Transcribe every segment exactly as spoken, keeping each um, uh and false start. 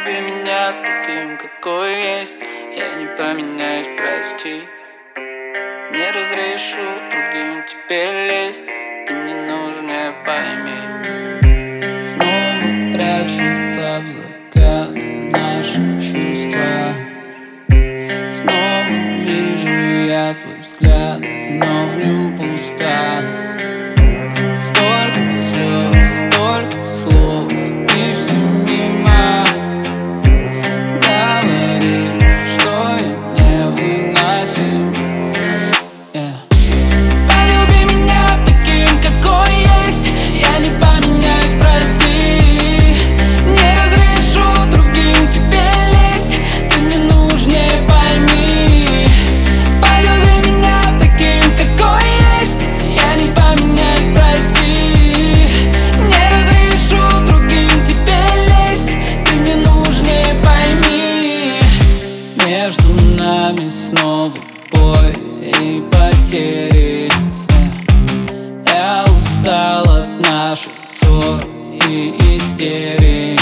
Полюби меня таким, какой есть. Я не поменяюсь, прости. Не разрешу другим тебе лезть. Ты мне нужна, пойми. Снова прячется в закат наши чувства. Снова вижу я твой взгляд, но в нем пусто. Столько слез, столько слов, и все мимо. Говоришь, что я невыносим. yeah. Полюби меня таким, какой есть. Я не поменяюсь, прости. Не разрешу другим тебе лезть. Ты мне нужнее, пойми. Полюби меня таким, какой есть. Я не поменяюсь, прости. Не разрешу другим тебе лезть. Ты мне нужнее, пойми. Между нами снова бой и потери. Я устал от наших ссор и истерик.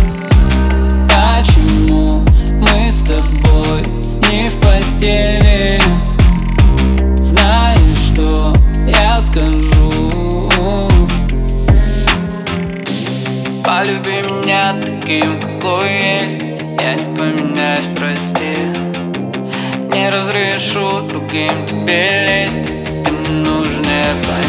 Почему мы с тобой не в постели? Знаешь, что я скажу? Полюби меня таким, какой есть. Я не поменяюсь, прости. Не разрешу другим тебе лезть. Ты мне нужнее,